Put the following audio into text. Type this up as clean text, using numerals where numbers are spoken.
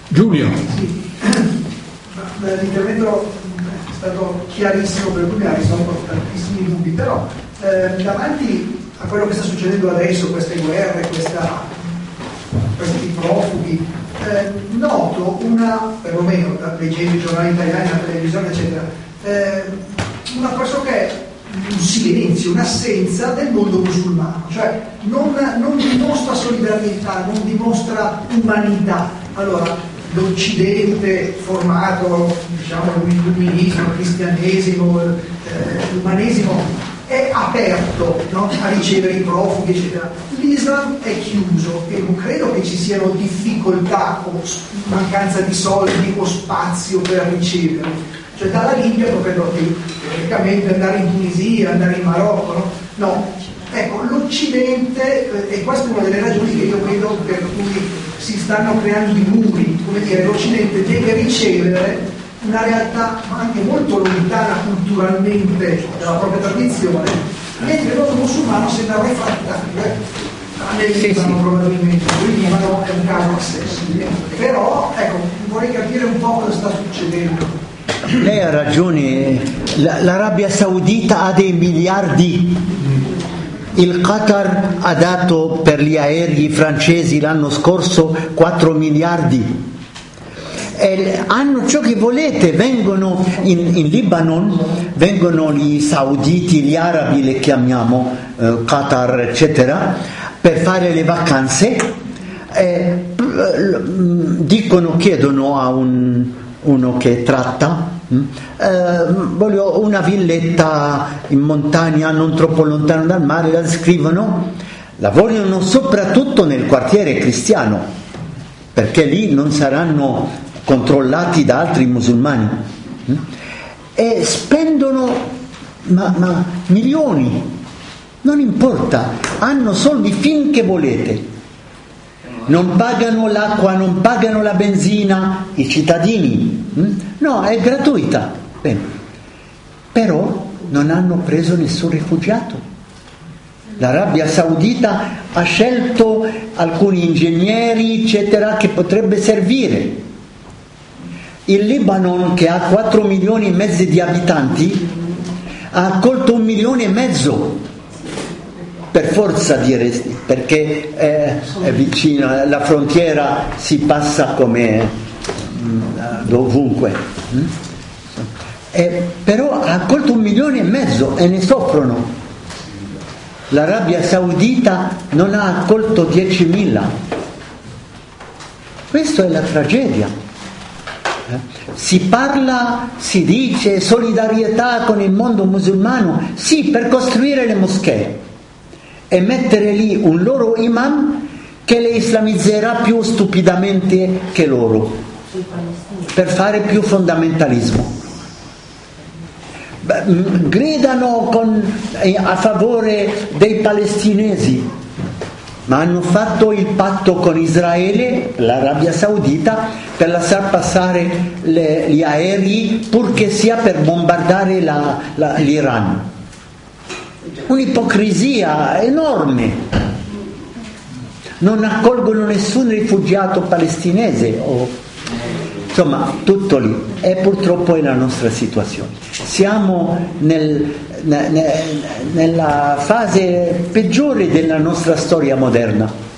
Giulio. Sì. L'intervento è stato chiarissimo, per cui mi ha risolto tantissimi dubbi, però davanti a quello che sta succedendo adesso, queste guerre, questi profughi, noto perlomeno leggendo i giornali italiani, la televisione eccetera, una pressoché un silenzio, un'assenza del mondo musulmano, cioè non dimostra solidarietà, non dimostra umanità. Allora l'Occidente formato, diciamo, l'illuminismo, il cristianesimo, l'umanesimo è aperto, no? A ricevere i profughi eccetera. L'Islam è chiuso e non credo che ci siano difficoltà o mancanza di soldi o spazio per riceverli. Cioè dalla Libia non credo che teoricamente andare in Tunisia, andare in Marocco, no? No. Ecco, l'Occidente, e questa è una delle ragioni che io vedo per cui si stanno creando i muri, come dire, l'Occidente deve ricevere una realtà anche molto lontana culturalmente dalla propria tradizione, mentre il mondo musulmano sembra refrattario, nel Libano probabilmente, il Libano è un caso a sé, però ecco, vorrei capire un po' cosa sta succedendo. Lei ha ragione, l'Arabia Saudita ha dei miliardi, il Qatar ha dato per gli aerei francesi l'anno scorso 4 miliardi. Hanno ciò che volete, vengono in Libano, vengono gli sauditi, gli arabi le chiamiamo, Qatar eccetera, per fare le vacanze, chiedono a uno che tratta, voglio una villetta in montagna non troppo lontano dal mare, la scrivono, la vogliono soprattutto nel quartiere cristiano, perché lì non saranno controllati da altri musulmani, e spendono ma milioni, non importa, hanno soldi finché volete, non pagano l'acqua, non pagano la benzina i cittadini, no, è gratuita. Bene. Però non hanno preso nessun rifugiato. L'Arabia Saudita ha scelto alcuni ingegneri eccetera che potrebbe servire. Il Libano, che ha 4 milioni e mezzo di abitanti, ha accolto 1,5 milioni, per forza dire, perché è vicino alla frontiera, si passa come dovunque. Però ha accolto 1,5 milioni e ne soffrono. L'Arabia Saudita non ha accolto 10.000. Questa è la tragedia. Si parla, si dice solidarietà con il mondo musulmano, sì, per costruire le moschee e mettere lì un loro imam che le islamizzerà più stupidamente che loro, per fare più fondamentalismo. Gridano a favore dei palestinesi, ma hanno fatto il patto con Israele, l'Arabia Saudita, per lasciar passare gli aerei, purché sia per bombardare l'Iran. Un'ipocrisia enorme. Non accolgono nessun rifugiato palestinese, insomma tutto lì, e purtroppo è la nostra situazione. Siamo nella fase peggiore della nostra storia moderna.